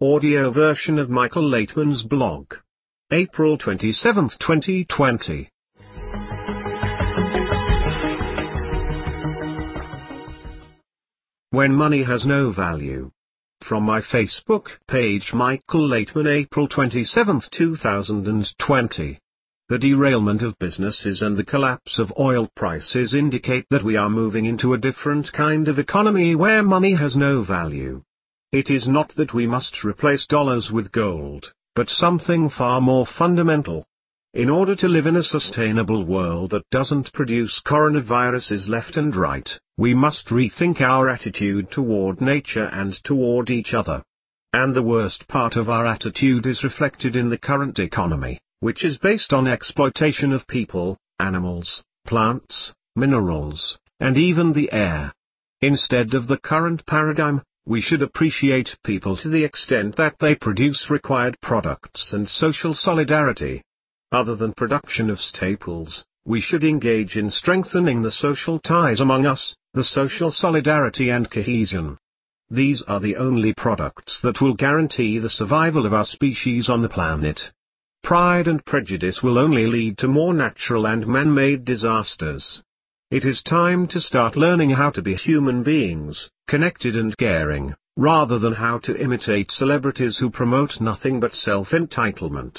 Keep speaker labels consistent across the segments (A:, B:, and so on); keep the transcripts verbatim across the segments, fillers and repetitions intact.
A: Audio version of Michael Laitman's blog. April twenty-seventh, twenty twenty. When money has no value. From my Facebook page, Michael Laitman, April twenty-seventh, two thousand twenty. The derailment of businesses and the collapse of oil prices indicate that we are moving into a different kind of economy where money has no value. It is not that we must replace dollars with gold, but something far more fundamental. In order to live in a sustainable world that doesn't produce coronaviruses left and right, we must rethink our attitude toward nature and toward each other. And the worst part of our attitude is reflected in the current economy, which is based on exploitation of people, animals, plants, minerals, and even the air. Instead of the current paradigm, we should appreciate people to the extent that they produce required products and social solidarity. Other than production of staples, we should engage in strengthening the social ties among us, the social solidarity and cohesion. These are the only products that will guarantee the survival of our species on the planet. Pride and prejudice will only lead to more natural and man-made disasters. It is time to start learning how to be human beings, connected and caring, rather than how to imitate celebrities who promote nothing but self-entitlement.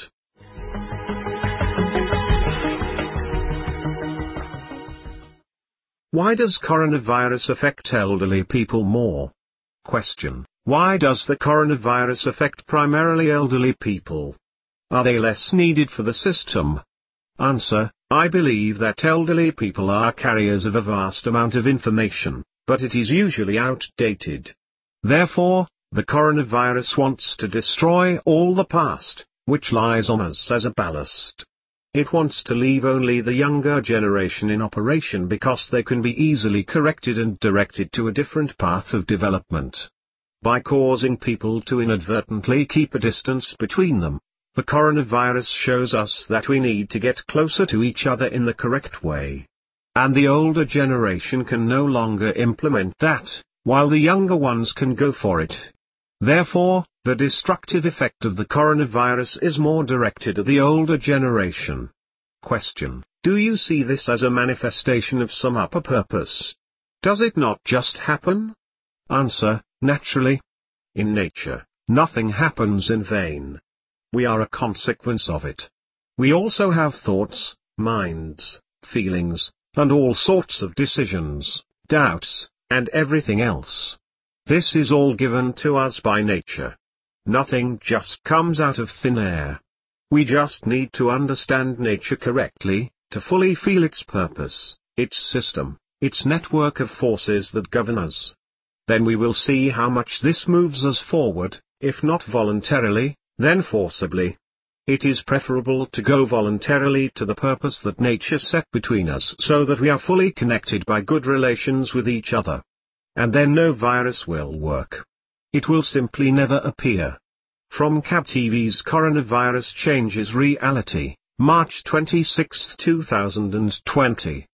A: Why does coronavirus affect elderly people more? Question. Why does the coronavirus affect primarily elderly people? Are they less needed for the system? Answer. I believe that elderly people are carriers of a vast amount of information, but it is usually outdated. Therefore, the coronavirus wants to destroy all the past, which lies on us as a ballast. It wants to leave only the younger generation in operation because they can be easily corrected and directed to a different path of development. By causing people to inadvertently keep a distance between them, the coronavirus shows us that we need to get closer to each other in the correct way. And the older generation can no longer implement that, while the younger ones can go for it. Therefore, the destructive effect of the coronavirus is more directed at the older generation. Question. Do you see this as a manifestation of some upper purpose? Does it not just happen? Answer. Naturally. In nature, nothing happens in vain. We are a consequence of it. We also have thoughts, minds, feelings, and all sorts of decisions, doubts, and everything else. This is all given to us by nature. Nothing just comes out of thin air. We just need to understand nature correctly, to fully feel its purpose, its system, its network of forces that govern us. Then we will see how much this moves us forward, if not voluntarily, then forcibly. It is preferable to go voluntarily to the purpose that nature set between us so that we are fully connected by good relations with each other. And then no virus will work. It will simply never appear. From C A B T V's Coronavirus Changes Reality, March twenty-sixth, two thousand twenty.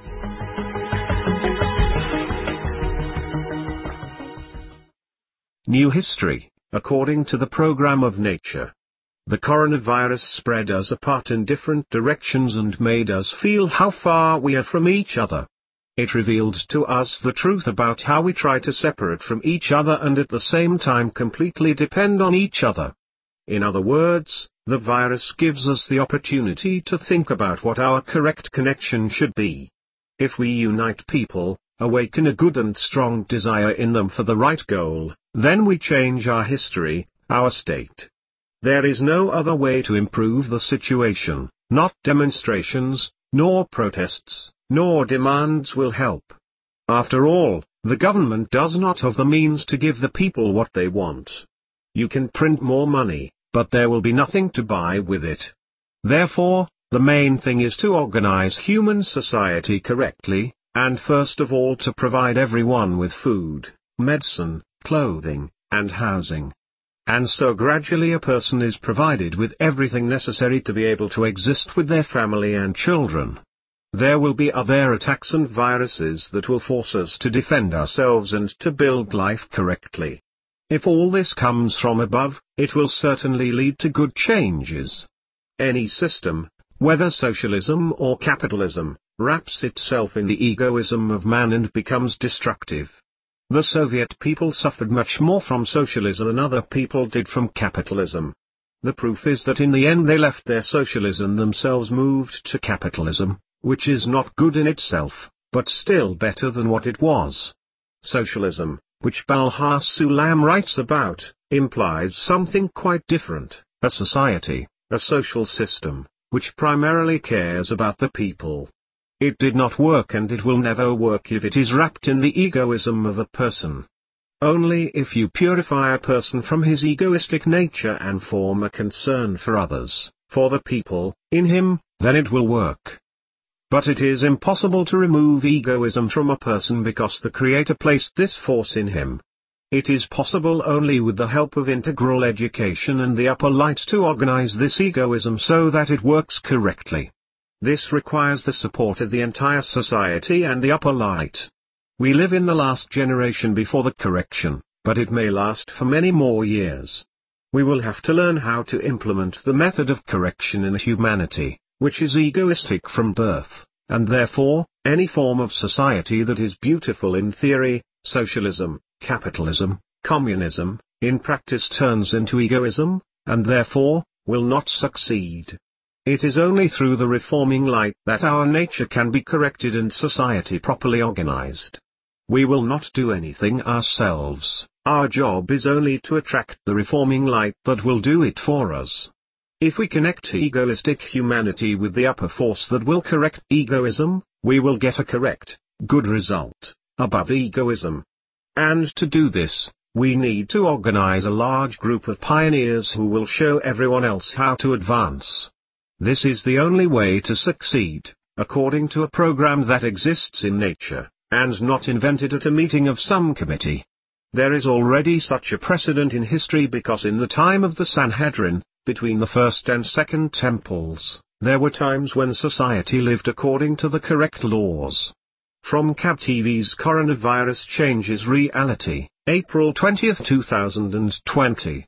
A: New history. According to the program of nature, the coronavirus spread us apart in different directions and made us feel how far we are from each other. It revealed to us the truth about how we try to separate from each other and at the same time completely depend on each other. In other words, the virus gives us the opportunity to think about what our correct connection should be. If we unite people, awaken a good and strong desire in them for the right goal, then we change our history, our state. There is no other way to improve the situation, not demonstrations, nor protests, nor demands will help. After all, the government does not have the means to give the people what they want. You can print more money, but there will be nothing to buy with it. Therefore, the main thing is to organize human society correctly, and first of all to provide everyone with food, medicine, clothing, and housing. And so gradually a person is provided with everything necessary to be able to exist with their family and children. There will be other attacks and viruses that will force us to defend ourselves and to build life correctly. If all this comes from above, it will certainly lead to good changes. Any system, whether socialism or capitalism, wraps itself in the egoism of man and becomes destructive. The Soviet people suffered much more from socialism than other people did from capitalism. The proof is that in the end they left their socialism and themselves moved to capitalism, which is not good in itself, but still better than what it was. Socialism, which Balha Sulam writes about, implies something quite different, a society, a social system, which primarily cares about the people. It did not work and it will never work if it is wrapped in the egoism of a person. Only if you purify a person from his egoistic nature and form a concern for others, for the people, in him, then it will work. But it is impossible to remove egoism from a person because the Creator placed this force in him. It is possible only with the help of integral education and the upper light to organize this egoism so that it works correctly. This requires the support of the entire society and the upper light. We live in the last generation before the correction, but it may last for many more years. We will have to learn how to implement the method of correction in humanity, which is egoistic from birth, and therefore, any form of society that is beautiful in theory, socialism, capitalism, communism, in practice turns into egoism, and therefore, will not succeed. It is only through the reforming light that our nature can be corrected and society properly organized. We will not do anything ourselves, our job is only to attract the reforming light that will do it for us. If we connect egoistic humanity with the upper force that will correct egoism, we will get a correct, good result, above egoism. And to do this, we need to organize a large group of pioneers who will show everyone else how to advance. This is the only way to succeed, according to a program that exists in nature, and not invented at a meeting of some committee. There is already such a precedent in history because in the time of the Sanhedrin, between the first and second temples, there were times when society lived according to the correct laws. From C A B T V's Coronavirus Changes Reality, April twentieth two thousand twenty.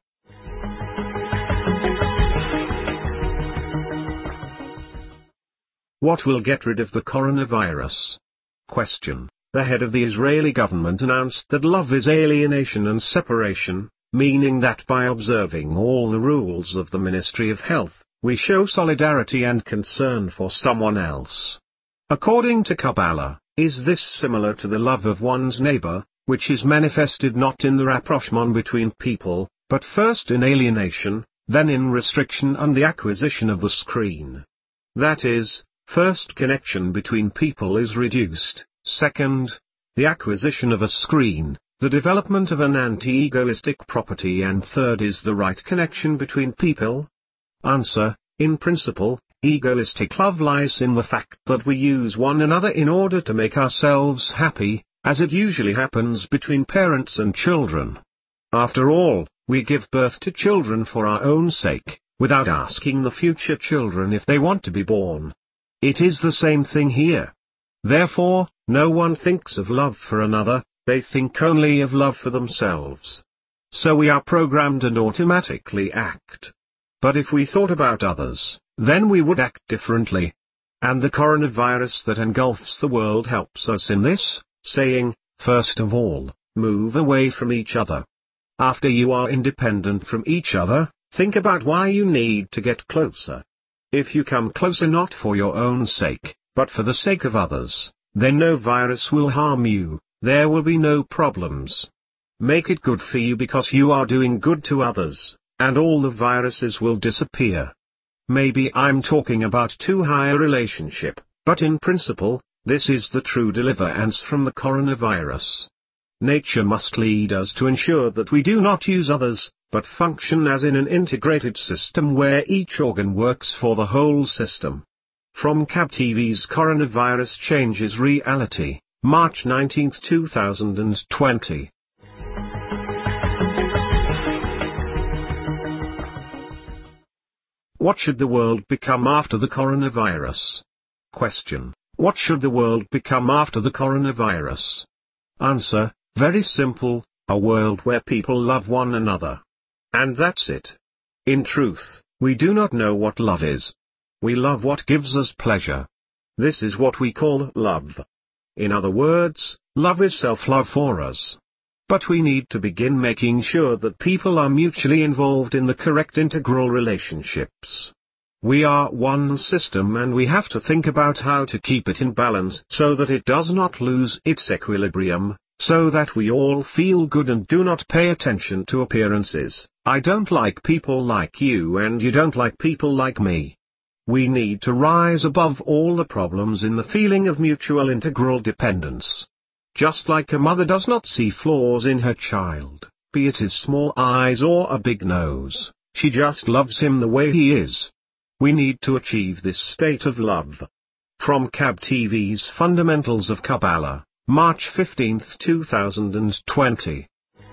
A: What will get rid of the coronavirus? Question. The head of the Israeli government announced that love is alienation and separation, meaning that by observing all the rules of the Ministry of Health, we show solidarity and concern for someone else. According to Kabbalah, is this similar to the love of one's neighbor, which is manifested not in the rapprochement between people, but first in alienation, then in restriction and the acquisition of the screen? That is, first connection between people is reduced, second, the acquisition of a screen, the development of an anti-egoistic property, and third is the right connection between people? Answer, in principle, egoistic love lies in the fact that we use one another in order to make ourselves happy, as it usually happens between parents and children. After all, we give birth to children for our own sake, without asking the future children if they want to be born. It is the same thing here. Therefore, no one thinks of love for another, they think only of love for themselves. So we are programmed and automatically act. But if we thought about others, then we would act differently. And the coronavirus that engulfs the world helps us in this, saying, first of all, move away from each other. After you are independent from each other, think about why you need to get closer. If you come closer not for your own sake, but for the sake of others, then no virus will harm you, there will be no problems. Make it good for you because you are doing good to others, and all the viruses will disappear. Maybe I'm talking about too high a relationship, but in principle, this is the true deliverance from the coronavirus. Nature must lead us to ensure that we do not use others, but function as in an integrated system where each organ works for the whole system. From C A B T V's Coronavirus Changes Reality, March nineteenth two thousand twenty. What should the world become after the coronavirus? Question. What should the world become after the coronavirus? Answer. Very simple, A world where people love one another. And that's it. In truth, we do not know what love is. We love what gives us pleasure. This is what we call love. In other words, love is self-love for us. But we need to begin making sure that people are mutually involved in the correct integral relationships. We are one system and we have to think about how to keep it in balance so that it does not lose its equilibrium, so that we all feel good and do not pay attention to appearances. I don't like people like you and you don't like people like me. We need to rise above all the problems in the feeling of mutual integral dependence. Just like a mother does not see flaws in her child, be it his small eyes or a big nose, she just loves him the way he is. We need to achieve this state of love. From C A B T V's Fundamentals of Kabbalah, March fifteenth two thousand twenty.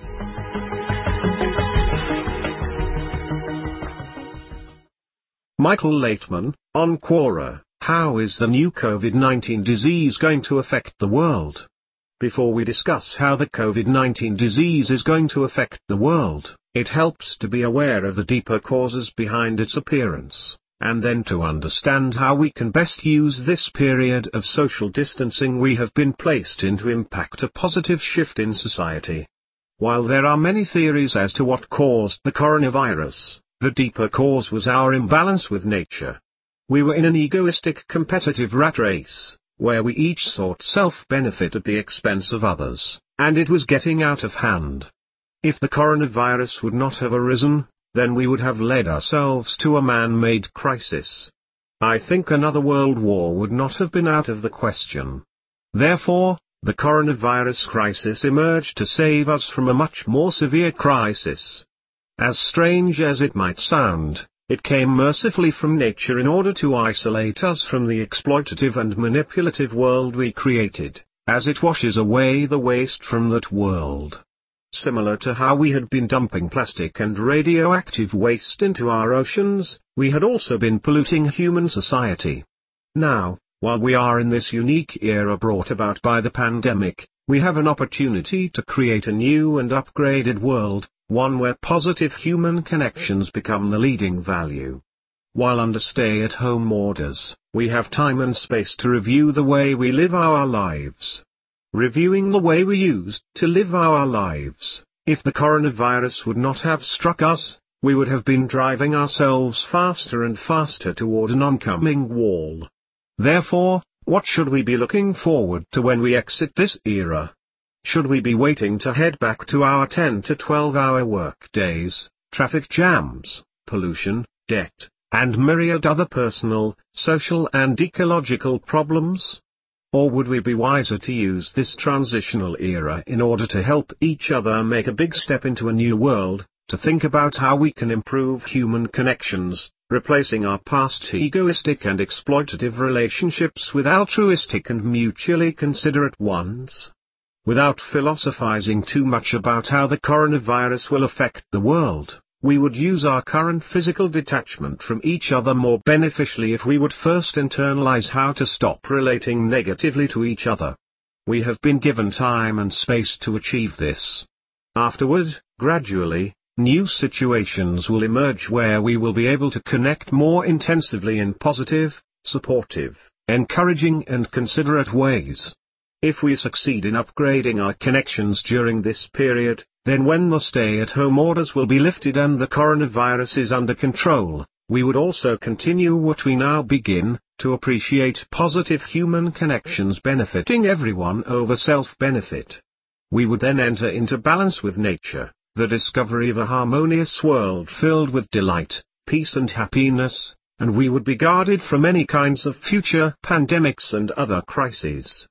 A: Michael Laitman, on Quora, how is the new COVID nineteen disease going to affect the world? Before we discuss how the COVID nineteen disease is going to affect the world, it helps to be aware of the deeper causes behind its appearance, and then to understand how we can best use this period of social distancing we have been placed in to impact a positive shift in society. While there are many theories as to what caused the coronavirus, the deeper cause was our imbalance with nature. We were in an egoistic competitive rat race, where we each sought self-benefit at the expense of others, and it was getting out of hand. If the coronavirus would not have arisen, then we would have led ourselves to a man-made crisis. I think another world war would not have been out of the question. Therefore, the coronavirus crisis emerged to save us from a much more severe crisis. As strange as it might sound, it came mercifully from nature in order to isolate us from the exploitative and manipulative world we created, as it washes away the waste from that world. Similar to how we had been dumping plastic and radioactive waste into our oceans, we had also been polluting human society. Now, while we are in this unique era brought about by the pandemic, we have an opportunity to create a new and upgraded world, one where positive human connections become the leading value. While under stay-at-home orders, we have time and space to review the way we live our lives. Reviewing the way we used to live our lives, if the coronavirus would not have struck us, we would have been driving ourselves faster and faster toward an oncoming wall. Therefore, what should we be looking forward to when we exit this era? Should we be waiting to head back to our ten to twelve hour work days, traffic jams, pollution, debt, and myriad other personal, social and ecological problems? Or would we be wiser to use this transitional era in order to help each other make a big step into a new world, to think about how we can improve human connections, replacing our past egoistic and exploitative relationships with altruistic and mutually considerate ones? Without philosophizing too much about how the coronavirus will affect the world, we would use our current physical detachment from each other more beneficially if we would first internalize how to stop relating negatively to each other. We have been given time and space to achieve this. Afterward, gradually, new situations will emerge where we will be able to connect more intensively in positive, supportive, encouraging and considerate ways. If we succeed in upgrading our connections during this period, then when the stay-at-home orders will be lifted and the coronavirus is under control, we would also continue what we now begin, to appreciate positive human connections benefiting everyone over self-benefit. We would then enter into balance with nature, the discovery of a harmonious world filled with delight, peace and happiness, and we would be guarded from any kinds of future pandemics and other crises.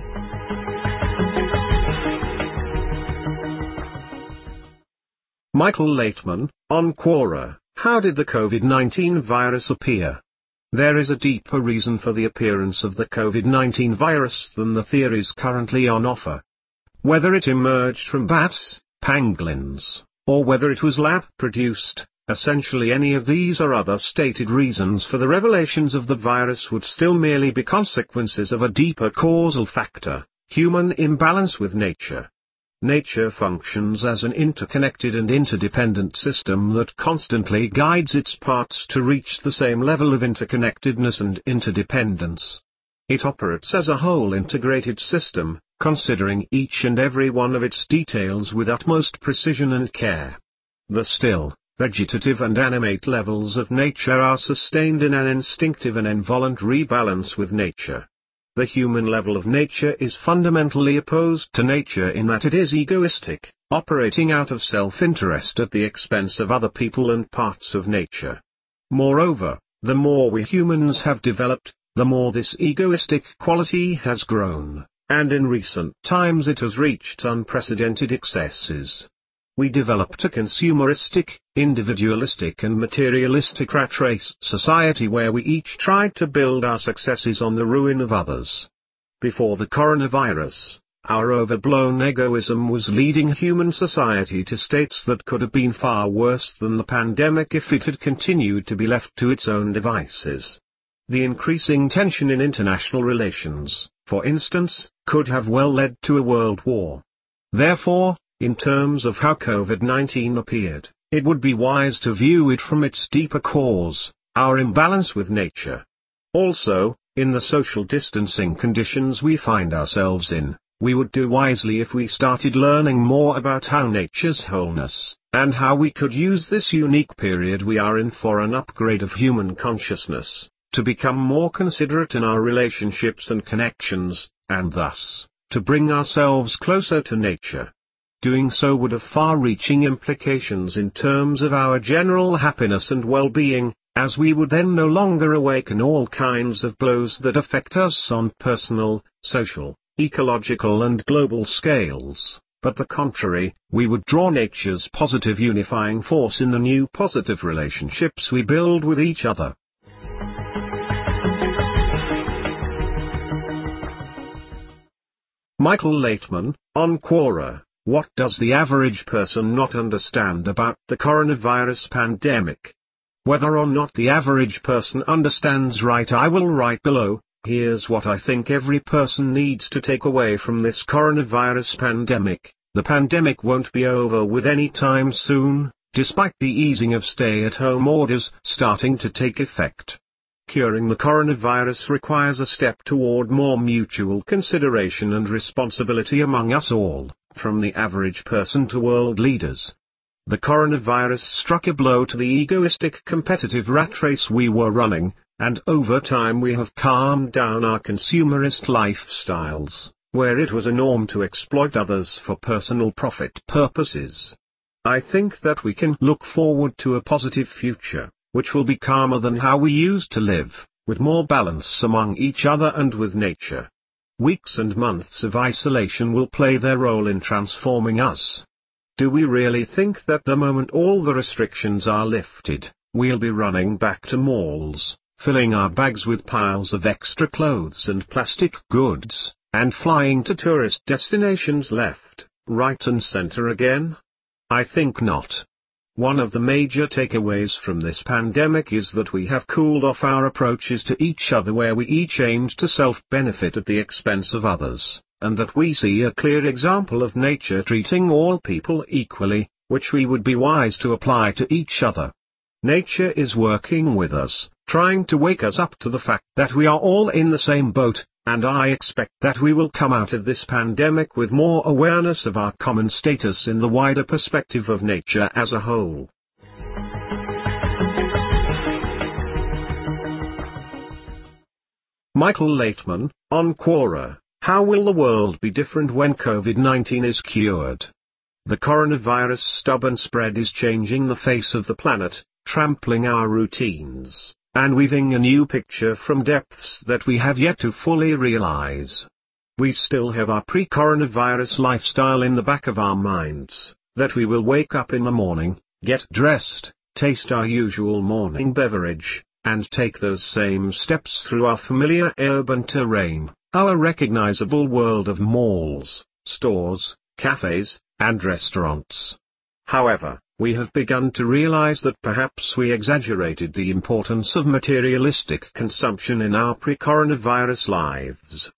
A: Michael Laitman, on Quora, how did the COVID nineteen virus appear? There is a deeper reason for the appearance of the COVID nineteen virus than the theories currently on offer. Whether it emerged from bats, pangolins, or whether it was lab-produced, essentially any of these or other stated reasons for the revelations of the virus would still merely be consequences of a deeper causal factor, human imbalance with nature. Nature functions as an interconnected and interdependent system that constantly guides its parts to reach the same level of interconnectedness and interdependence. It operates as a whole integrated system, considering each and every one of its details with utmost precision and care. The still, vegetative and animate levels of nature are sustained in an instinctive and involuntary balance with nature. The human level of nature is fundamentally opposed to nature in that it is egoistic, operating out of self-interest at the expense of other people and parts of nature. Moreover, the more we humans have developed, the more this egoistic quality has grown, and in recent times it has reached unprecedented excesses. We developed a consumeristic, individualistic and materialistic rat race society where we each tried to build our successes on the ruin of others. Before the coronavirus, our overblown egoism was leading human society to states that could have been far worse than the pandemic if it had continued to be left to its own devices. The increasing tension in international relations, for instance, could have well led to a world war. Therefore, in terms of how COVID nineteen appeared, it would be wise to view it from its deeper cause, our imbalance with nature. Also, in the social distancing conditions we find ourselves in, we would do wisely if we started learning more about how nature's wholeness, and how we could use this unique period we are in for an upgrade of human consciousness, to become more considerate in our relationships and connections, and thus, to bring ourselves closer to nature. Doing so would have far-reaching implications in terms of our general happiness and well-being, as we would then no longer awaken all kinds of blows that affect us on personal, social, ecological and global scales, but the contrary, we would draw nature's positive unifying force in the new positive relationships we build with each other. Michael Laitman, on Quora. What does the average person not understand about the coronavirus pandemic? Whether or not the average person understands right, I will write below. Here's what I think every person needs to take away from this coronavirus pandemic. The pandemic won't be over with any time soon, despite the easing of stay-at-home orders starting to take effect. Curing the coronavirus requires a step toward more mutual consideration and responsibility among us all, from the average person to world leaders. The coronavirus struck a blow to the egoistic competitive rat race we were running, and over time we have calmed down our consumerist lifestyles, where it was a norm to exploit others for personal profit purposes. I think that we can look forward to a positive future, which will be calmer than how we used to live, with more balance among each other and with nature. Weeks and months of isolation will play their role in transforming us. Do we really think that the moment all the restrictions are lifted, we'll be running back to malls, filling our bags with piles of extra clothes and plastic goods, and flying to tourist destinations left, right and center again? I think not. One of the major takeaways from this pandemic is that we have cooled off our approaches to each other, where we each aimed to self-benefit at the expense of others, and that we see a clear example of nature treating all people equally, which we would be wise to apply to each other. Nature is working with us, trying to wake us up to the fact that we are all in the same boat, and I expect that we will come out of this pandemic with more awareness of our common status in the wider perspective of nature as a whole. Michael Laitman, on Quora. How will the world be different when COVID nineteen is cured? The coronavirus stubborn spread is changing the face of the planet, trampling our routines, and weaving a new picture from depths that we have yet to fully realize. We still have our pre-coronavirus lifestyle in the back of our minds, that we will wake up in the morning, get dressed, taste our usual morning beverage, and take those same steps through our familiar urban terrain, our recognizable world of malls, stores, cafes, and restaurants. However, we have begun to realize that perhaps we exaggerated the importance of materialistic consumption in our pre-coronavirus lives.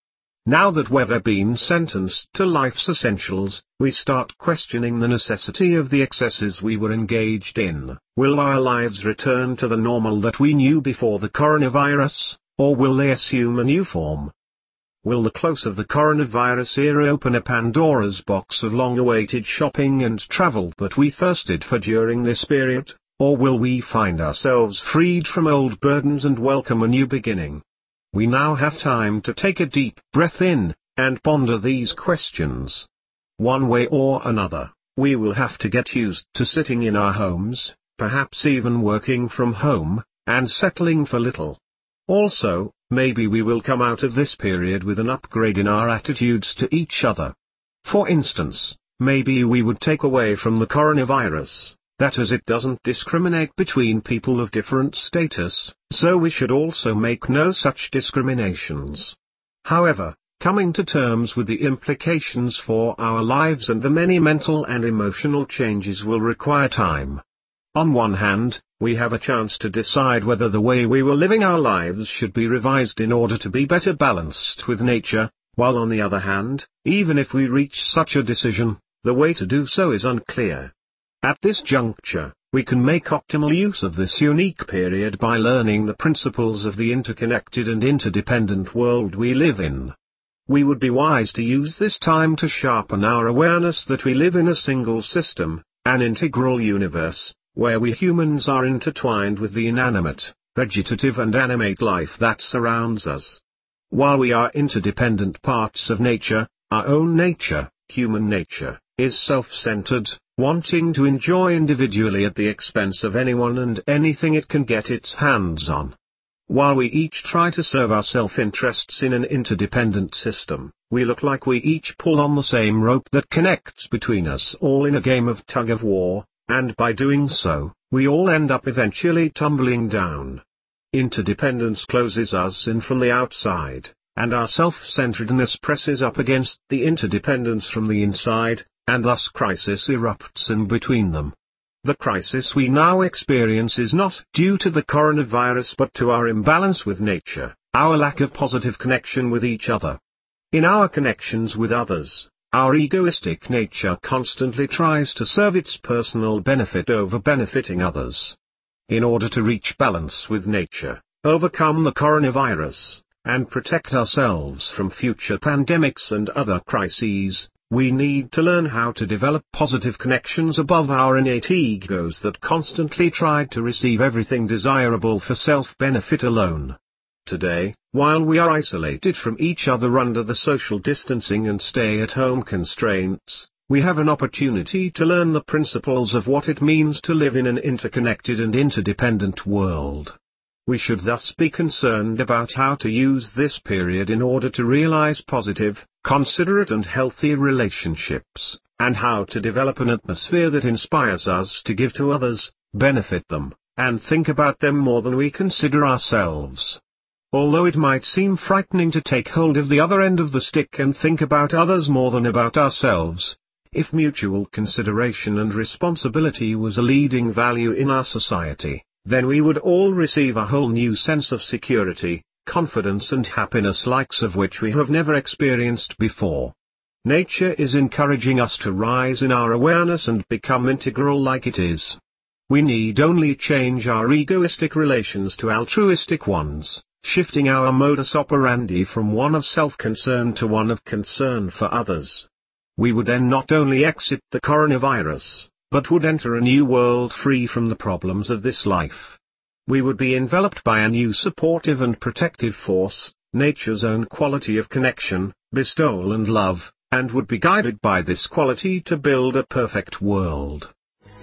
A: Now that we've been sentenced to life's essentials, we start questioning the necessity of the excesses we were engaged in. Will our lives return to the normal that we knew before the coronavirus, or will they assume a new form? Will the close of the coronavirus era open a Pandora's box of long-awaited shopping and travel that we thirsted for during this period, or will we find ourselves freed from old burdens and welcome a new beginning? We now have time to take a deep breath in, and ponder these questions. One way or another, we will have to get used to sitting in our homes, perhaps even working from home, and settling for little. Also, maybe we will come out of this period with an upgrade in our attitudes to each other. For instance, maybe we would take away from the coronavirus that as it doesn't discriminate between people of different status, so we should also make no such discriminations. However, coming to terms with the implications for our lives and the many mental and emotional changes will require time. On one hand, we have a chance to decide whether the way we were living our lives should be revised in order to be better balanced with nature, while on the other hand, even if we reach such a decision, the way to do so is unclear. At this juncture, we can make optimal use of this unique period by learning the principles of the interconnected and interdependent world we live in. We would be wise to use this time to sharpen our awareness that we live in a single system, an integral universe, where we humans are intertwined with the inanimate, vegetative and animate life that surrounds us. While we are interdependent parts of nature, our own nature, human nature, is self-centered, wanting to enjoy individually at the expense of anyone and anything it can get its hands on. While we each try to serve our self-interests in an interdependent system, we look like we each pull on the same rope that connects between us all in a game of tug-of-war, and by doing so, we all end up eventually tumbling down. Interdependence closes us in from the outside, and our self-centeredness presses up against the interdependence from the inside, and thus crisis erupts in between them. The crisis we now experience is not due to the coronavirus but to our imbalance with nature, our lack of positive connection with each other. In our connections with others, our egoistic nature constantly tries to serve its personal benefit over benefiting others. In order to reach balance with nature, overcome the coronavirus, and protect ourselves from future pandemics and other crises, we need to learn how to develop positive connections above our innate egos that constantly try to receive everything desirable for self-benefit alone. Today, while we are isolated from each other under the social distancing and stay-at-home constraints, we have an opportunity to learn the principles of what it means to live in an interconnected and interdependent world. We should thus be concerned about how to use this period in order to realize positive, considerate and healthy relationships, and how to develop an atmosphere that inspires us to give to others, benefit them, and think about them more than we consider ourselves. Although it might seem frightening to take hold of the other end of the stick and think about others more than about ourselves, if mutual consideration and responsibility was a leading value in our society, then we would all receive a whole new sense of security, confidence and happiness likes of which we have never experienced before. Nature is encouraging us to rise in our awareness and become integral like it is. We need only change our egoistic relations to altruistic ones, shifting our modus operandi from one of self-concern to one of concern for others. We would then not only exit the coronavirus, but would enter a new world free from the problems of this life. We would be enveloped by a new supportive and protective force, nature's own quality of connection, bestowal and love, and would be guided by this quality to build a perfect world.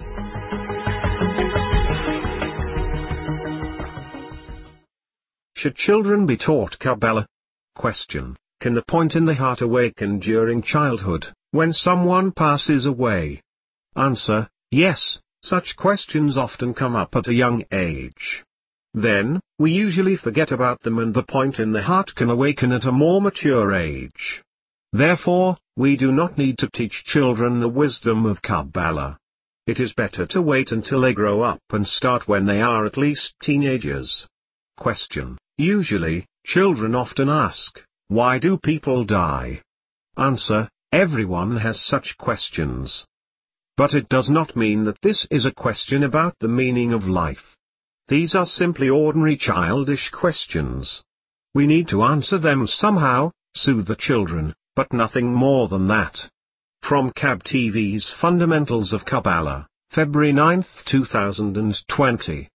A: Should children be taught Kabbalah? Question. Can the point in the heart awaken during childhood, when someone passes away? Answer. Yes, such questions often come up at a young age. Then, we usually forget about them and the point in the heart can awaken at a more mature age. Therefore, we do not need to teach children the wisdom of Kabbalah. It is better to wait until they grow up and start when they are at least teenagers. Question. Usually, children often ask, Why do people die? Answer: everyone has such questions. But it does not mean that this is a question about the meaning of life. These are simply ordinary childish questions. We need to answer them somehow, soothe the children, but nothing more than that. From C A B T V's Fundamentals of Kabbalah, February ninth two thousand twenty.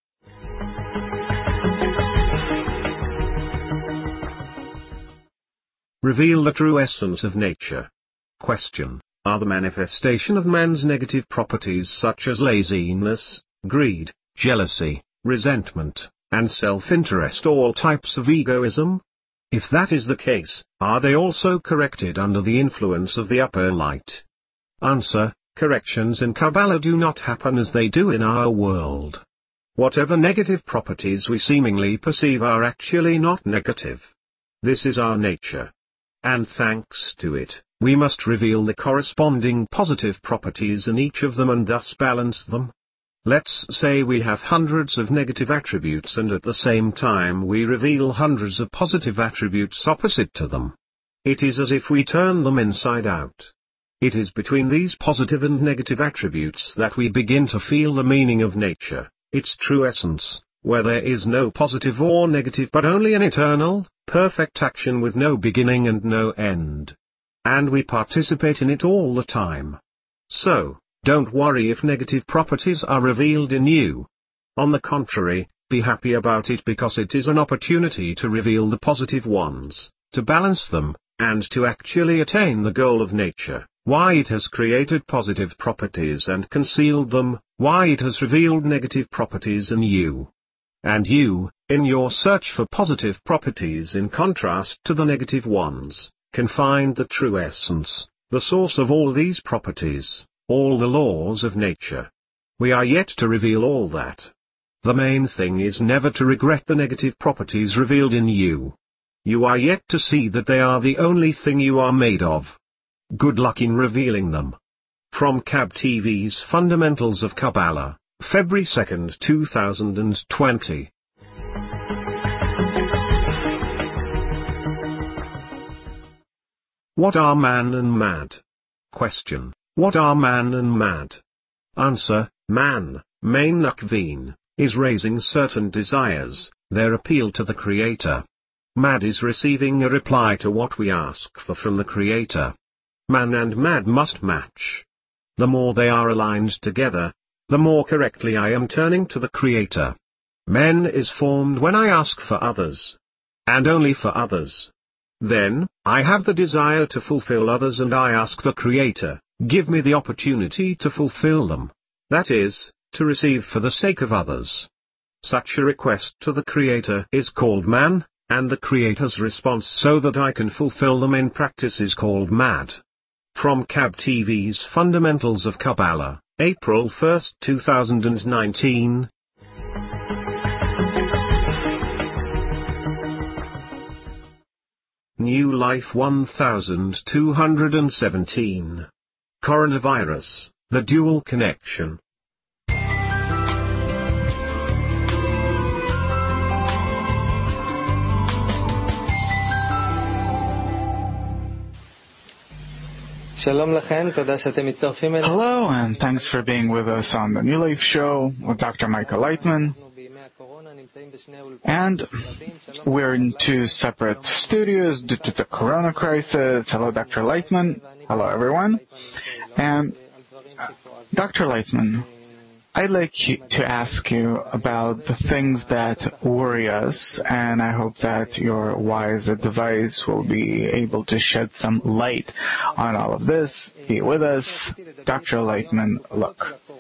A: Reveal the true essence of nature. Question: are the manifestation of man's negative properties such as laziness, greed, jealousy, resentment, and self-interest all types of egoism? If that is the case, are they also corrected under the influence of the upper light? Answer: corrections in Kabbalah do not happen as they do in our world. Whatever negative properties we seemingly perceive are actually not negative. This is our nature. And thanks to it, we must reveal the corresponding positive properties in each of them and thus balance them. Let's say we have hundreds of negative attributes and at the same time we reveal hundreds of positive attributes opposite to them. It is as if we turn them inside out. It is between these positive and negative attributes that we begin to feel the meaning of nature, its true essence, where there is no positive or negative but only an eternal, perfect action with no beginning and no end. And we participate in it all the time. So, don't worry if negative properties are revealed in you. On the contrary, be happy about it because it is an opportunity to reveal the positive ones, to balance them, and to actually attain the goal of nature, why it has created positive properties and concealed them, why it has revealed negative properties in you. And you, in your search for positive properties in contrast to the negative ones, can find the true essence, the source of all these properties, all the laws of nature. We are yet to reveal all that. The main thing is never to regret the negative properties revealed in you. You are yet to see that they are the only thing you are made of. Good luck in revealing them. From C A B T V's Fundamentals of Kabbalah, February second two thousand twenty. What are man and mad? Question: what are man and mad? Answer: man, mein nakveen, is raising certain desires, their appeal to the Creator. Mad is receiving a reply to what we ask for from the Creator. Man and mad must match. The more they are aligned together, the more correctly I am turning to the Creator. Men is formed when I ask for others. And only for others. Then, I have the desire to fulfill others and I ask the Creator, give me the opportunity to fulfill them. That is, to receive for the sake of others. Such a request to the Creator is called man, and the Creator's response so that I can fulfill them in practice is called mad. From C A B T V's Fundamentals of Kabbalah, April first two thousand nineteen. New Life one thousand two hundred seventeen. Coronavirus, the dual connection.
B: Hello, and thanks for being with us on the New Life Show with Doctor Michael Leitman. And we're in two separate studios due to the corona crisis. Hello, Doctor Leitman. Hello, everyone. And uh, Doctor Leitman, I'd like to ask you about the things that worry us, and I hope that your wise advice will be able to shed some light on all of this. Be with us. Doctor Leitman, look.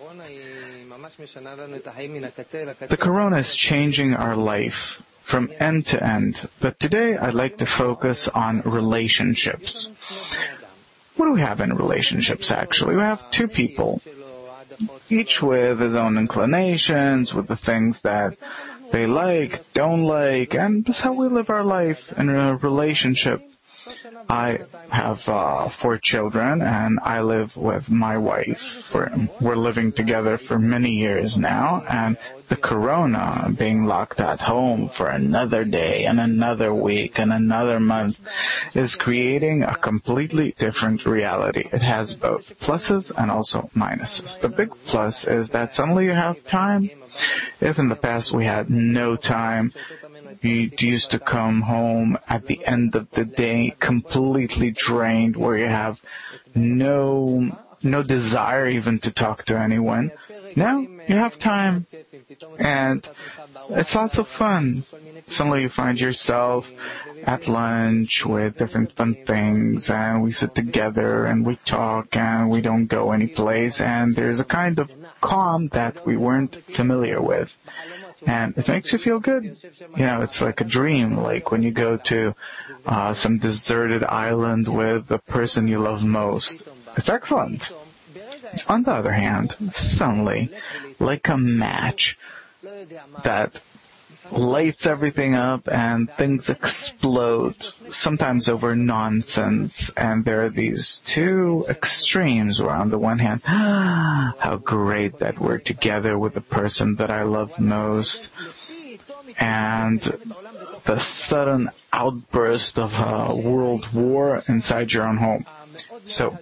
B: The corona is changing our life from end to end, but today I'd like to focus on relationships. What do we have in relationships, actually? We have two people, each with his own inclinations, with the things that they like, don't like, and that's how we live our life in a relationship. I have uh, four children, and I live with my wife. For, we're living together for many years now, and the corona, being locked at home for another day and another week and another month, is creating a completely different reality. It has both pluses and also minuses. The big plus is that suddenly you have time. If in the past we had no time, you used to come home at the end of the day completely drained, where you have no no desire even to talk to anyone. Now you have time, and it's lots of fun. Suddenly you find yourself at lunch with different fun things, and we sit together and we talk and we don't go anyplace, and there's a kind of calm that we weren't familiar with. And it makes you feel good. You know, it's like a dream, like when you go to uh, some deserted island with the person you love most. It's excellent. On the other hand, suddenly, like a match that lights everything up and things explode, sometimes over nonsense, and there are these two extremes where on the one hand, how great that we're together with the person that I love most, and the sudden outburst of a world war inside your own home. So,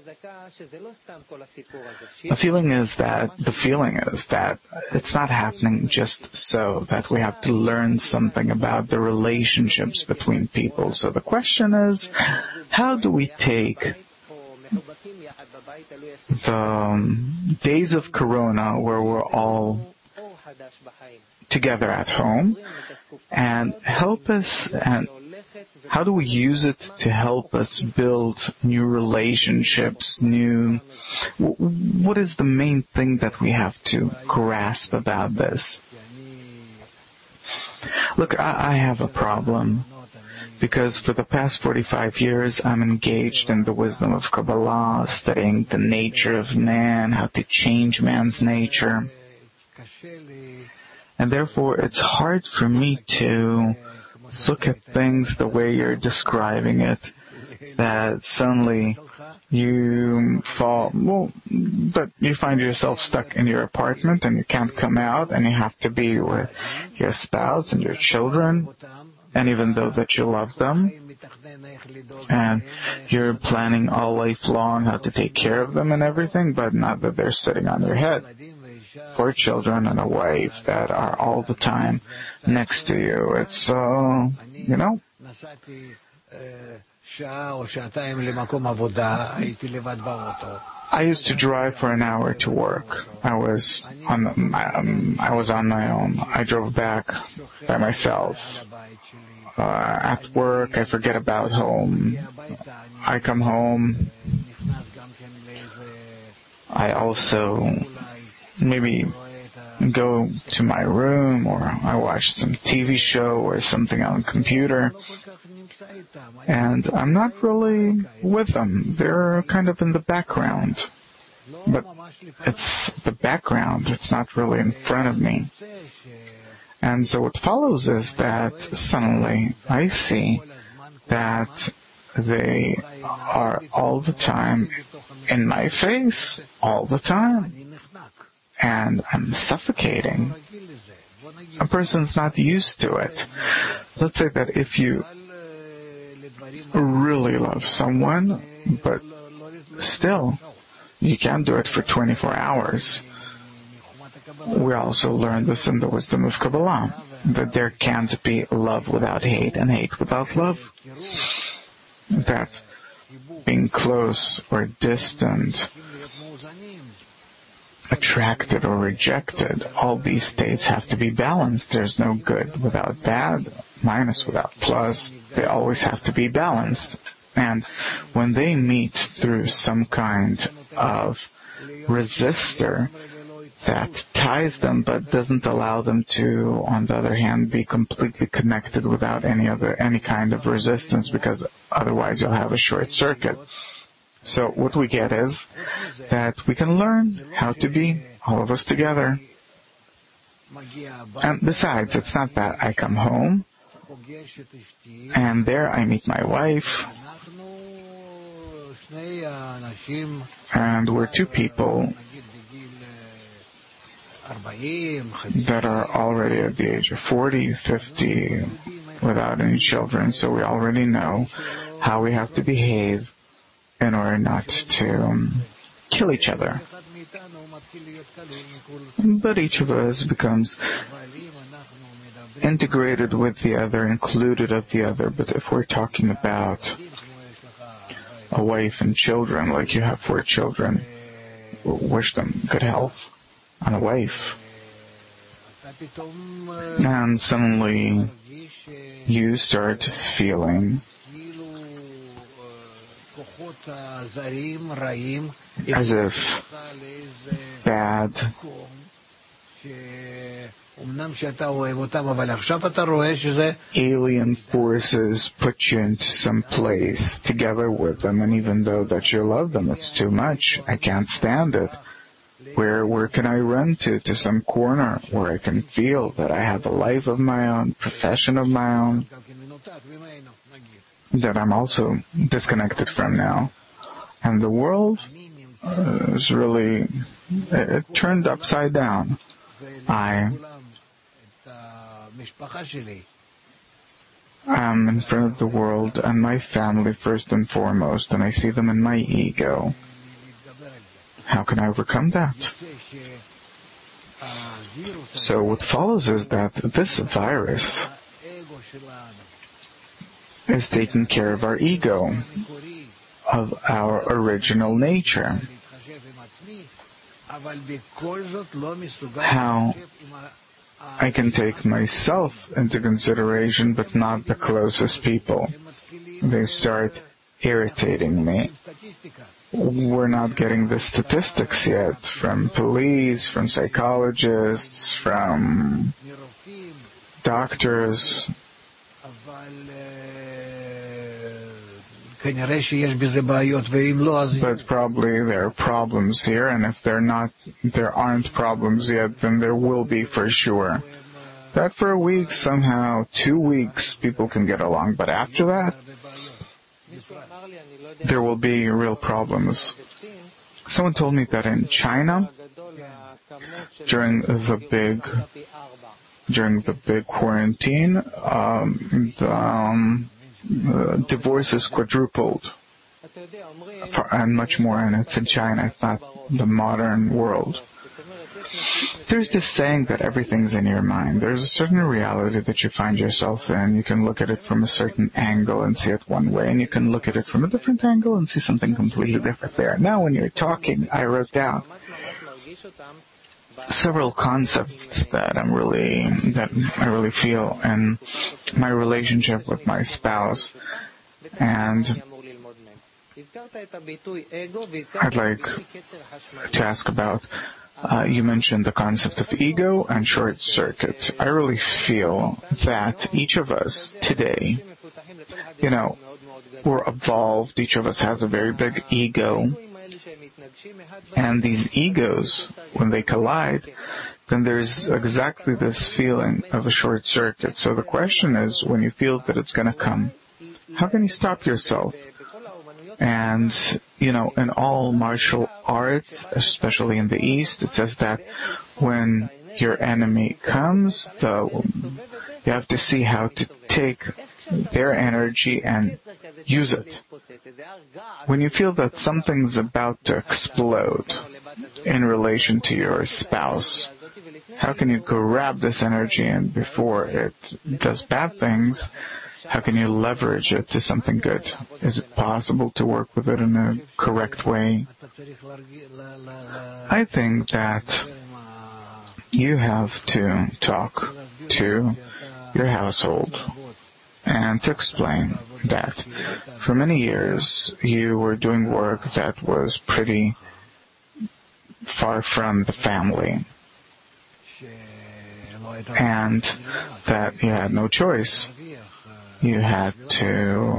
B: the feeling is that the feeling is that it's not happening just so, that we have to learn something about the relationships between people. So the question is, how do we take the um, days of Corona where we're all together at home and help us, and how do we use it to help us build new relationships, new... What is the main thing that we have to grasp about this? Look, I, I have a problem, because for the past forty-five years I'm engaged in the wisdom of Kabbalah, studying the nature of man, how to change man's nature. And therefore it's hard for me to look at things the way you're describing it, that suddenly you fall, well, but you find yourself stuck in your apartment and you can't come out, and you have to be with your spouse and your children, and even though that you love them, and you're planning all life long how to take care of them and everything, but not that they're sitting on your head. Four children and a wife that are all the time next to you. It's, uh, you know. I used to drive for an hour to work. I was on um, I was on my own. I drove back by myself. Uh, at work, I forget about home. I come home. I also maybe go to my room, or I watch some T V show or something on the computer, and I'm not really with them. They're kind of in the background, but it's the background. It's not really in front of me. And so what follows is that suddenly I see that they are all the time in my face, all the time. And I'm suffocating. A person's not used to it. Let's say that if you really love someone, but still, you can't do it for twenty-four hours. We also learned this in the wisdom of Kabbalah, that there can't be love without hate and hate without love. That being close or distant, attracted or rejected, all these states have to be balanced. There's no good without bad, minus without plus. They always have to be balanced. And when they meet through some kind of resistor that ties them but doesn't allow them to, on the other hand, be completely connected without any other any kind of resistance, because otherwise you'll have a short circuit. So what we get is that we can learn how to be all of us together. And besides, it's not that I come home and there I meet my wife And we're two people that are already at the age of forty, fifty, without any children, so we already know how we have to behave in order not to um, kill each other. But each of us becomes integrated with the other, included of the other. But if we're talking about a wife and children, like you have four children, wish them good health, and a wife, and suddenly you start feeling as if bad alien forces put you into some place together with them, and even though that you love them, it's too much. I can't stand it. Where where can I run to? To some corner where I can feel that I have a life of my own, profession of my own, that I'm also disconnected from now. And the world uh, is really, it, it turned upside down. I am in front of the world and my family first and foremost, and I see them in my ego. How can I overcome that? So what follows is that this virus is taking care of our ego, of our original nature. How I can take myself into consideration, but not the closest people. They start irritating me. We're not getting the statistics yet from police, from psychologists, from doctors. But probably there are problems here, and if they're not, there aren't problems yet, then there will be for sure. That for a week, somehow, two weeks, people can get along, but after that, there will be real problems. Someone told me that in China, during the big, during the big quarantine, um, the, um, Uh, divorces quadrupled, and much more, and it's in China, it's not the modern world. There's this saying that everything's in your mind. There's a certain reality that you find yourself in. You can look at it from a certain angle and see it one way, and you can look at it from a different angle and see something completely different there. Now when you're talking, I wrote down several concepts that I'm really that I really feel in my relationship with my spouse, and I'd like to ask about. Uh, you mentioned the concept of ego and short circuit. I really feel that each of us today, you know, we're evolved. Each of us has a very big ego. And these egos, when they collide, then there's exactly this feeling of a short circuit. So the question is, when you feel that it's going to come, how can you stop yourself? And, you know, in all martial arts, especially in the East, it says that when your enemy comes, the, you have to see how to take their energy and use it. When you feel that something's about to explode in relation to your spouse, how can you grab this energy, and before it does bad things, how can you leverage it to something good? Is it possible to work with it in a correct way? I think that you have to talk to your household and to explain that for many years you were doing work that was pretty far from the family, and that you had no choice. You had to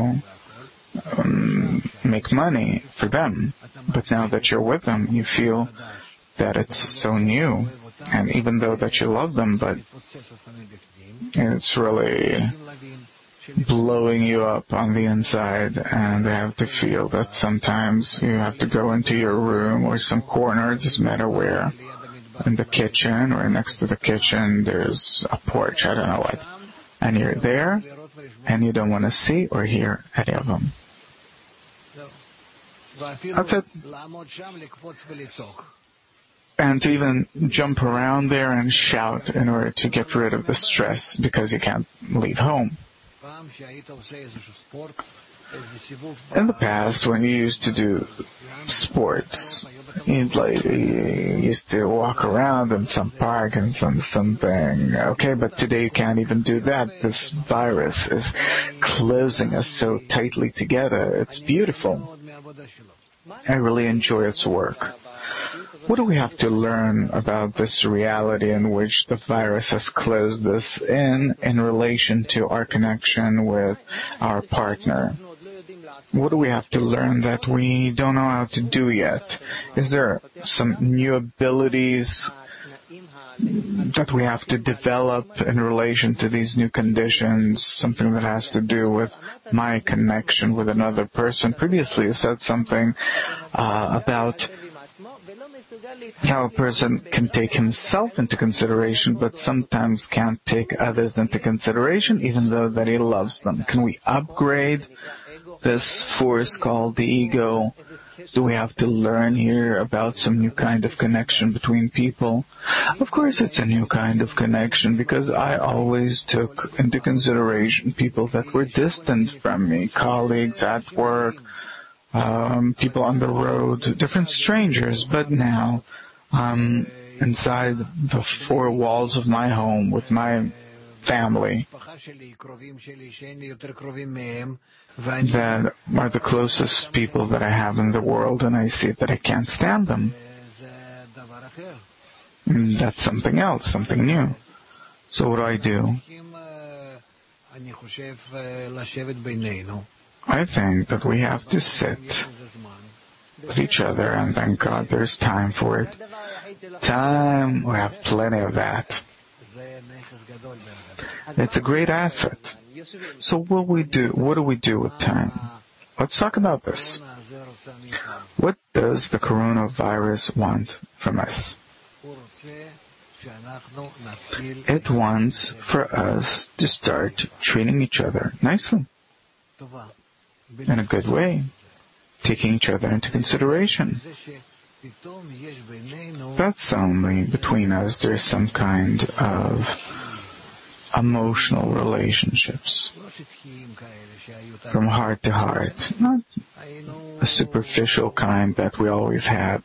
B: um, make money for them, but now that you're with them, you feel that it's so new, and even though that you love them, but it's really blowing you up on the inside, and they have to feel that sometimes you have to go into your room or some corner, it doesn't matter where, in the kitchen or next to the kitchen there's a porch, I don't know what, and you're there and you don't want to see or hear any of them. That's it. And to even jump around there and shout in order to get rid of the stress because you can't leave home. In the past, when you used to do sports, you'd like you used to walk around in some park and some something. Okay, but today you can't even do that. This virus is closing us so tightly together. It's beautiful. I really enjoy its work. What do we have to learn about this reality in which the virus has closed us in in relation to our connection with our partner? What do we have to learn that we don't know how to do yet? Is there some new abilities that we have to develop in relation to these new conditions, something that has to do with my connection with another person? Previously you said something uh, about how a person can take himself into consideration, but sometimes can't take others into consideration, even though that he loves them. Can we upgrade this force called the ego? Do we have to learn here about some new kind of connection between people? Of course it's a new kind of connection, because I always took into consideration people that were distant from me, colleagues at work, Um, people on the road, different strangers, but now um, inside the four walls of my home with my family that are the closest people that I have in the world, and I see that I can't stand them. And that's something else, something new. So what do I do? I think that we have to sit with each other, and thank God there's time for it. Time, we have plenty of that. It's a great asset. So what we do, what do we do with time? Let's talk about this. What does the coronavirus want from us? It wants for us to start treating each other nicely, in a good way, taking each other into consideration. That's only between us there's some kind of emotional relationships from heart to heart, not a superficial kind that we always had.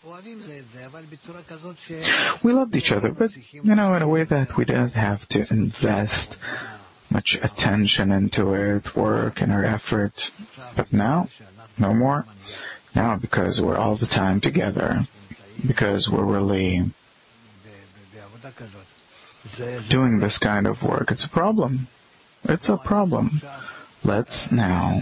B: We loved each other, but you know, in a way that we didn't have to invest much attention into it, work and our effort. But now, no more. Now, because we're all the time together, because we're really doing this kind of work, it's a problem. It's a problem. Let's now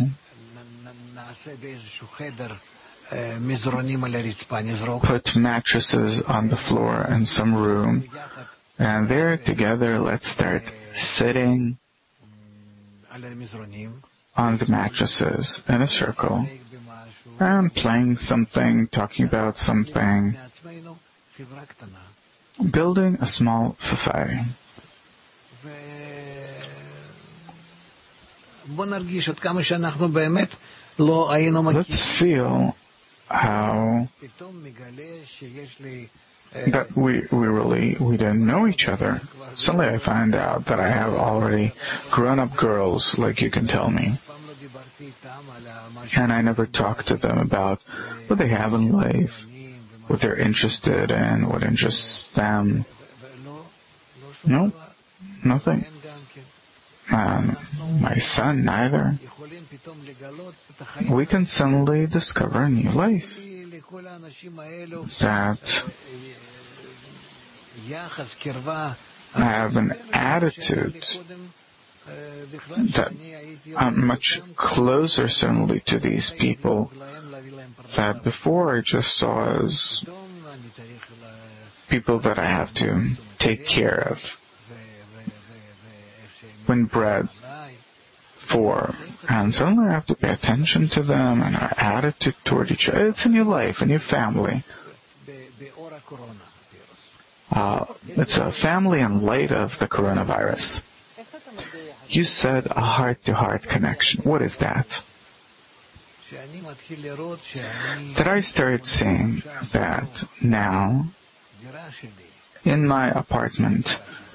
B: put mattresses on the floor in some room, and there together let's start sitting on the mattresses in a circle and playing something, talking about something, building a small society. Let's feel how that we we really we didn't know each other. Suddenly I find out that I have already grown-up girls, like you can tell me, and I never talk to them about what they have in life, what they're interested in, what interests them. No, nothing. And my son neither. We can suddenly discover a new life that I have an attitude that I'm much closer suddenly to these people that before I just saw as people that I have to take care of. When bread for. And suddenly I have to pay attention to them and our attitude toward each other. It's a new life, a new family. Uh, it's a family in light of the coronavirus. You said a heart-to-heart connection. What is that? That I started seeing that now in my apartment,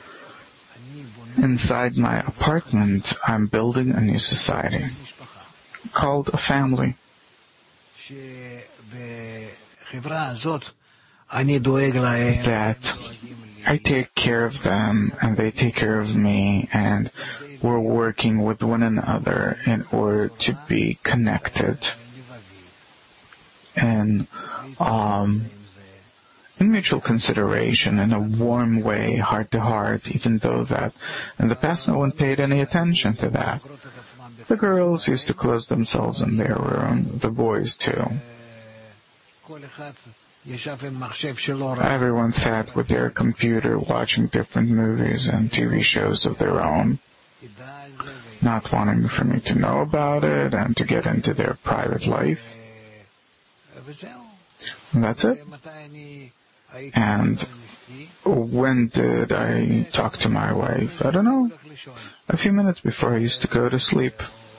B: inside my apartment, I'm building a new society called a family. That I take care of them and they take care of me, and we're working with one another in order to be connected and um, in mutual consideration, in a warm way, heart to heart, even though that in the past no one paid any attention to that. The girls used to close themselves in their room, the boys too. Everyone sat with their computer watching different movies and T V shows of their own, not wanting for me to know about it and to get into their private life. And that's it. And when did I talk to my wife? I don't know. A few minutes before I used to go to sleep.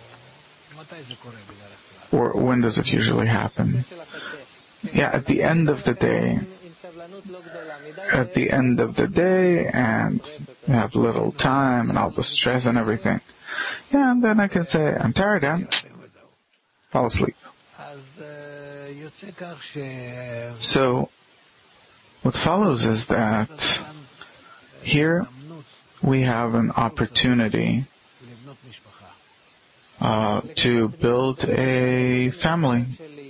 B: Or when does it usually happen? Yeah, at the end of the day. At the end of the day, and you have little time and all the stress and everything. Yeah, and then I can say, I'm tired, and fall asleep. So, what follows is that here we have an opportunity uh, to build a family.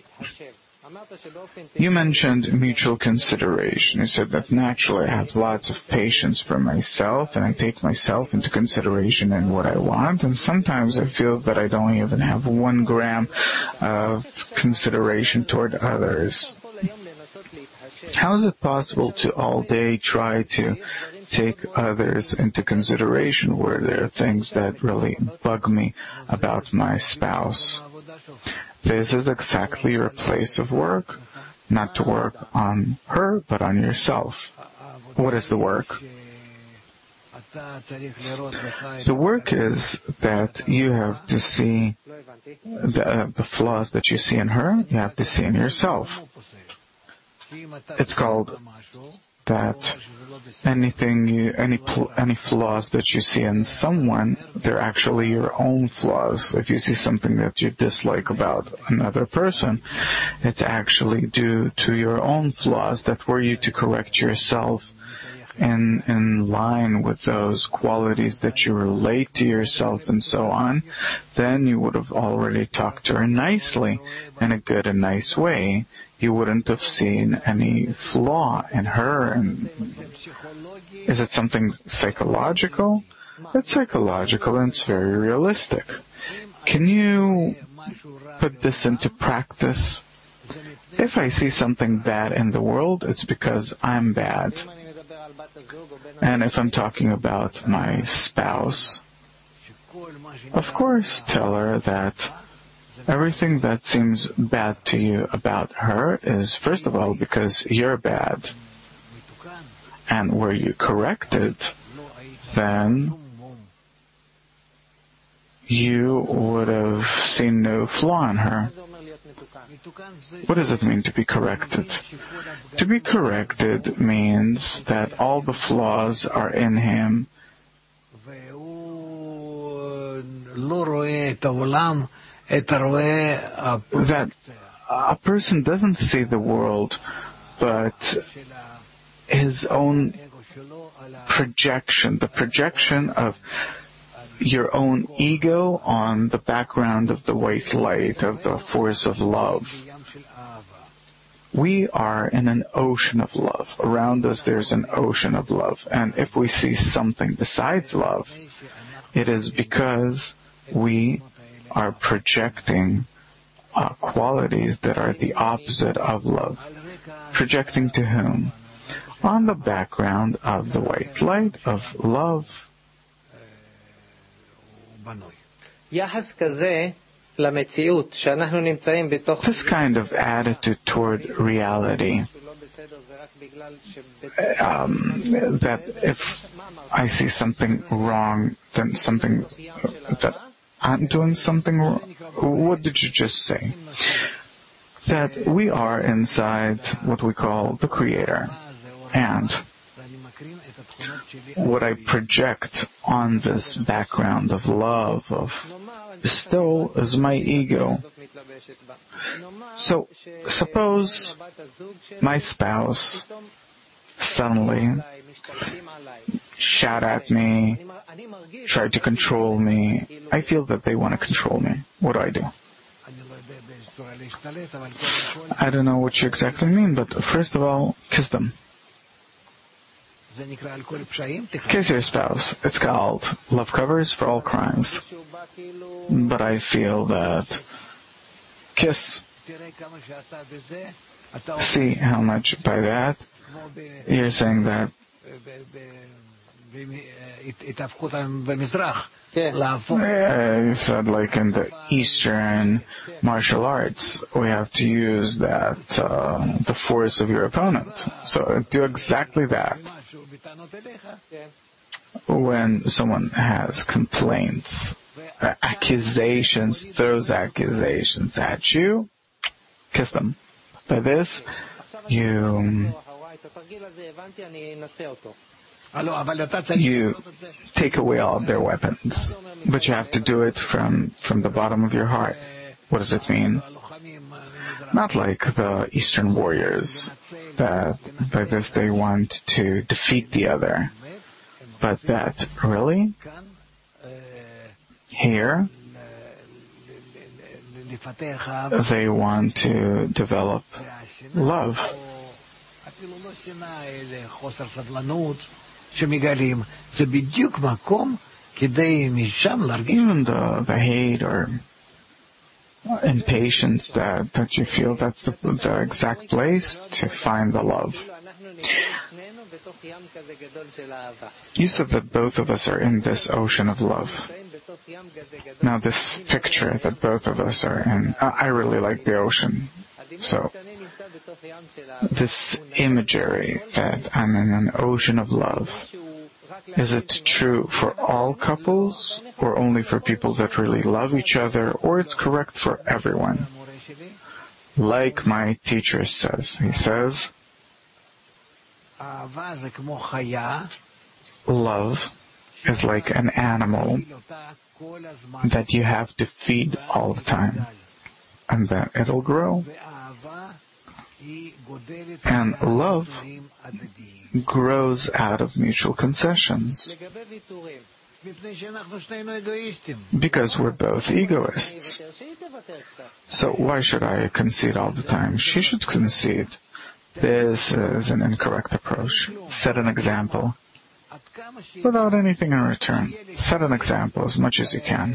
B: You mentioned mutual consideration. You said that naturally I have lots of patience for myself and I take myself into consideration in what I want, and sometimes I feel that I don't even have one gram of consideration toward others. How is it possible to all day try to take others into consideration where there are things that really bug me about my spouse? This is exactly your place of work. Not to work on her, but on yourself. What is the work? The work is that you have to see the, uh, the flaws that you see in her, you have to see in yourself. It's called that anything you, any pl- any flaws that you see in someone, they're actually your own flaws. If you see something that you dislike about another person, it's actually due to your own flaws that were you to correct yourself in in line with those qualities that you relate to yourself and so on. Then you would have already talked to her nicely in a good and nice way. You wouldn't have seen any flaw in her. And is it something psychological? It's psychological and it's very realistic. Can you put this into practice? If I see something bad in the world, it's because I'm bad. And if I'm talking about my spouse, of course tell her that everything that seems bad to you about her is, first of all, because you're bad. And were you corrected, then you would have seen no flaw in her. What does it mean to be corrected? To be corrected means that all the flaws are in him. That a person doesn't see the world, but his own projection, the projection of your own ego on the background of the white light, of the force of love. We are in an ocean of love. Around us there's an ocean of love. And if we see something besides love, it is because we are projecting uh, qualities that are the opposite of love. Projecting to whom? On the background of the white light of love. This kind of attitude toward reality, um, that if I see something wrong, then something that I'm doing something wrong. What did you just say? That we are inside what we call the Creator, and what I project on this background of love, of bestowal, is my ego. So, suppose my spouse suddenly shout at me, try to control me. I feel that they want to control me. What do I do? I don't know what you exactly mean, but first of all, kiss them. Kiss your spouse. It's called love covers for all crimes. But I feel that kiss. See how much by that you're saying that yeah, you said like in the Eastern martial arts, we have to use that, uh, the force of your opponent. So do exactly that. When someone has complaints, uh, accusations, throws accusations at you, kiss them. By this, you you take away all of their weapons, but you have to do it from, from the bottom of your heart. What does it mean? Not like the Eastern warriors, that by this they want to defeat the other, but that really, here, they want to develop love. Even the, the hate or impatience that, that you feel, that's the, the exact place to find the love. You said that both of us are in this ocean of love. Now this picture that both of us are in, I really like the ocean. So this imagery that I'm in an ocean of love, is it true for all couples or only for people that really love each other, or it's correct for everyone? Like my teacher says, he says, love is like an animal that you have to feed all the time, and then it'll grow. And love grows out of mutual concessions. Because we're both egoists. So why should I concede all the time? She should concede. This is an incorrect approach. Set an example. Without anything in return. Set an example as much as you can.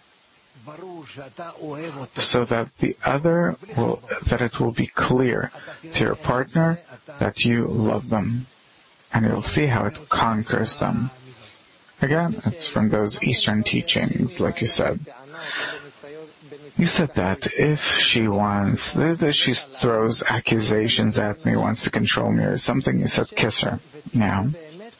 B: So that the other will, that it will be clear to your partner that you love them. And you'll see how it conquers them. Again, it's from those Eastern teachings, like you said. You said that if she wants, that she throws accusations at me, wants to control me or something, you said kiss her. Now,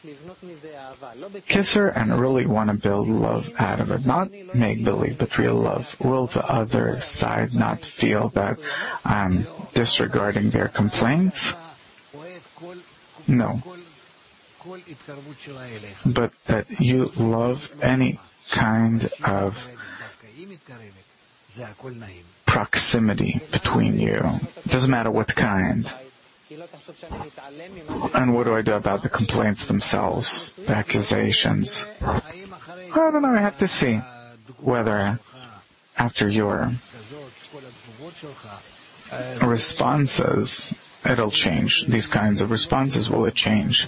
B: kiss her and really want to build love out of it. Not make-believe, but real love. Will the other side not feel that I'm disregarding their complaints? No. But that you love any kind of proximity between you. Doesn't matter what kind. And what do I do about the complaints themselves, the accusations? I don't know, I have to see whether after your responses it'll change. These kinds of responses, will it change?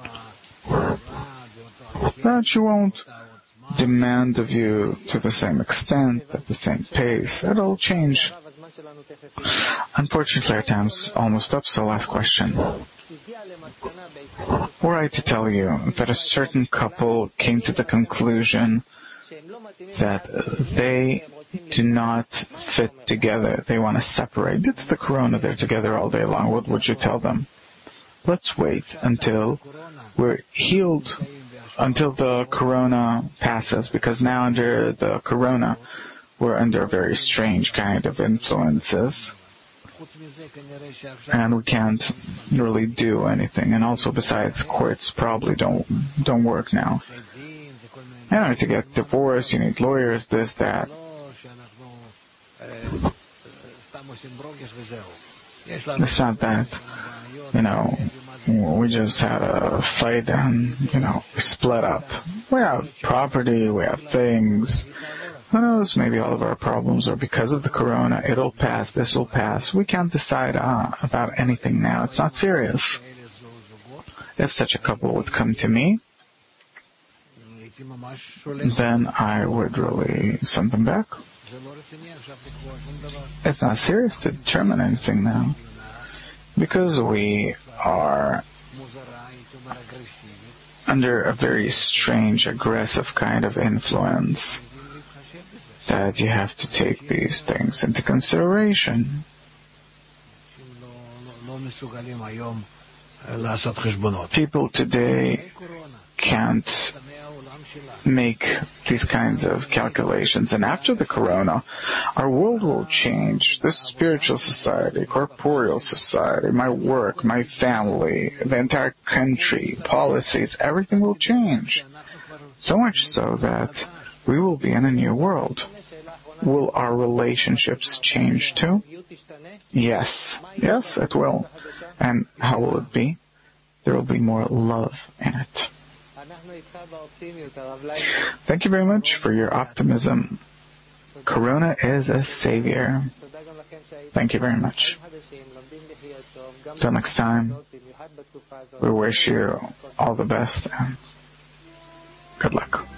B: That she won't demand of you to the same extent, at the same pace. It'll change. Unfortunately, our time's almost up, so last question. Were I to tell you that a certain couple came to the conclusion that they do not fit together. They want to separate. It's the corona, they're together all day long. What would you tell them? Let's wait until we're healed, until the corona passes, because now under the corona, we're under very strange kind of influences. And we can't really do anything. And also, besides, courts probably don't don't work now. In order to get divorced, you need lawyers, this, that. It's not that, you know, we just had a fight and, you know, we split up. We have property, we have things. Who knows, maybe all of our problems are because of the corona. It'll pass, this will pass. We can't decide uh, about anything now. It's not serious. If such a couple would come to me, then I would really send them back. It's not serious to determine anything now, because we are under a very strange, aggressive kind of influence, that you have to take these things into consideration. People today can't make these kinds of calculations. And after the corona, our world will change. This spiritual society, corporeal society, my work, my family, the entire country, policies, everything will change. So much so that we will be in a new world. Will our relationships change too? Yes. Yes, it will. And how will it be? There will be more love in it. Thank you very much for your optimism. Corona is a savior. Thank you very much. Till next time, we wish you all the best and good luck.